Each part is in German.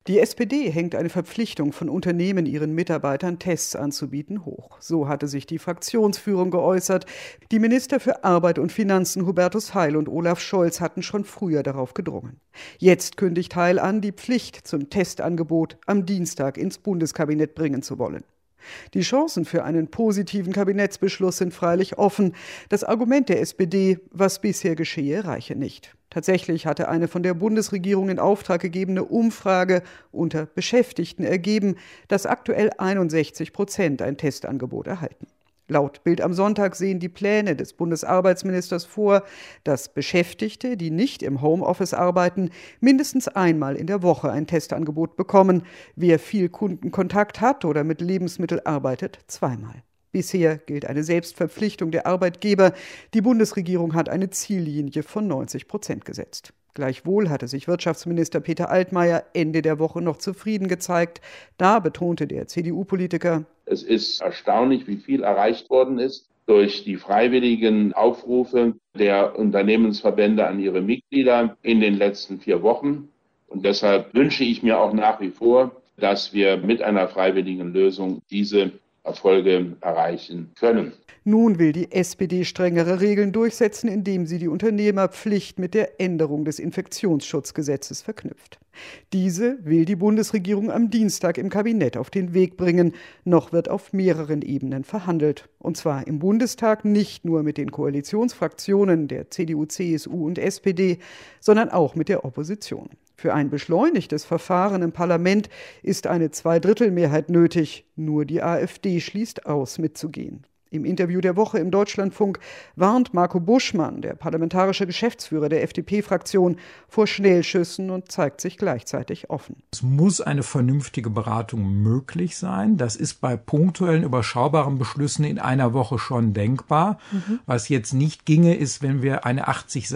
Die SPD hängt eine Verpflichtung von Unternehmen, ihren Mitarbeitern Tests anzubieten, hoch. So hatte sich die Fraktionsführung geäußert. Die Minister für Arbeit und Finanzen Hubertus Heil und Olaf Scholz hatten schon früher darauf gedrungen. Jetzt kündigt Heil an, die Pflicht zum Testangebot am Dienstag ins Bundeskabinett bringen zu wollen. Die Chancen für einen positiven Kabinettsbeschluss sind freilich offen. Das Argument der SPD, was bisher geschehe, reiche nicht. Tatsächlich hatte eine von der Bundesregierung in Auftrag gegebene Umfrage unter Beschäftigten ergeben, dass aktuell 61% ein Testangebot erhalten. Laut Bild am Sonntag sehen die Pläne des Bundesarbeitsministers vor, dass Beschäftigte, die nicht im Homeoffice arbeiten, mindestens einmal in der Woche ein Testangebot bekommen. Wer viel Kundenkontakt hat oder mit Lebensmitteln arbeitet, zweimal. Bisher gilt eine Selbstverpflichtung der Arbeitgeber. Die Bundesregierung hat eine Ziellinie von 90% gesetzt. Gleichwohl hatte sich Wirtschaftsminister Peter Altmaier Ende der Woche noch zufrieden gezeigt. Da betonte der CDU-Politiker: Es ist erstaunlich, wie viel erreicht worden ist durch die freiwilligen Aufrufe der Unternehmensverbände an ihre Mitglieder in den letzten 4 Wochen. Und deshalb wünsche ich mir auch nach wie vor, dass wir mit einer freiwilligen Lösung diese Erfolge erreichen können. Nun will die SPD strengere Regeln durchsetzen, indem sie die Unternehmerpflicht mit der Änderung des Infektionsschutzgesetzes verknüpft. Diese will die Bundesregierung am Dienstag im Kabinett auf den Weg bringen. Noch wird auf mehreren Ebenen verhandelt. Und zwar im Bundestag nicht nur mit den Koalitionsfraktionen der CDU, CSU und SPD, sondern auch mit der Opposition. Für ein beschleunigtes Verfahren im Parlament ist eine Zweidrittelmehrheit nötig. Nur die AfD schließt aus, mitzugehen. Im Interview der Woche im Deutschlandfunk warnt Marco Buschmann, der parlamentarische Geschäftsführer der FDP-Fraktion, vor Schnellschüssen und zeigt sich gleichzeitig offen. Es muss eine vernünftige Beratung möglich sein. Das ist bei punktuellen, überschaubaren Beschlüssen in einer Woche schon denkbar. Was jetzt nicht ginge, ist, wenn wir eine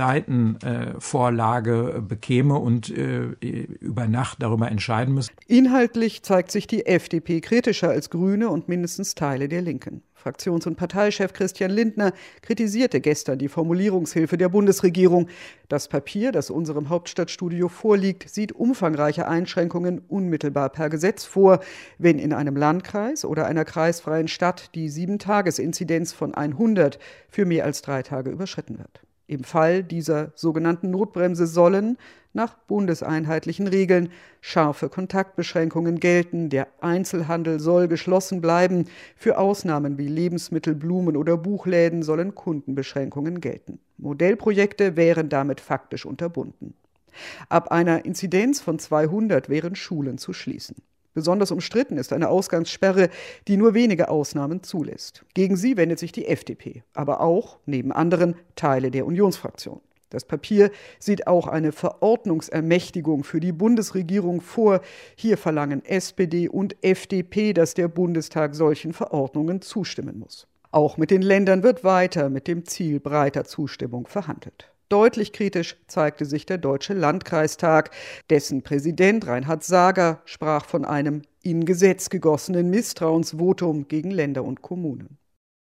80-Seiten-Vorlage bekäme und über Nacht darüber entscheiden müssen. Inhaltlich zeigt sich die FDP kritischer als Grüne und mindestens Teile der Linken. Fraktions- und Parteichef Christian Lindner kritisierte gestern die Formulierungshilfe der Bundesregierung. Das Papier, das unserem Hauptstadtstudio vorliegt, sieht umfangreiche Einschränkungen unmittelbar per Gesetz vor, wenn in einem Landkreis oder einer kreisfreien Stadt die 7-Tages-Inzidenz von 100 für mehr als 3 Tage überschritten wird. Im Fall dieser sogenannten Notbremse sollen nach bundeseinheitlichen Regeln scharfe Kontaktbeschränkungen gelten. Der Einzelhandel soll geschlossen bleiben. Für Ausnahmen wie Lebensmittel-, Blumen- oder Buchläden sollen Kundenbeschränkungen gelten. Modellprojekte wären damit faktisch unterbunden. Ab einer Inzidenz von 200 wären Schulen zu schließen. Besonders umstritten ist eine Ausgangssperre, die nur wenige Ausnahmen zulässt. Gegen sie wendet sich die FDP, aber auch, neben anderen, Teile der Unionsfraktion. Das Papier sieht auch eine Verordnungsermächtigung für die Bundesregierung vor. Hier verlangen SPD und FDP, dass der Bundestag solchen Verordnungen zustimmen muss. Auch mit den Ländern wird weiter mit dem Ziel breiter Zustimmung verhandelt. Deutlich kritisch zeigte sich der Deutsche Landkreistag. Dessen Präsident Reinhard Sager sprach von einem in Gesetz gegossenen Misstrauensvotum gegen Länder und Kommunen.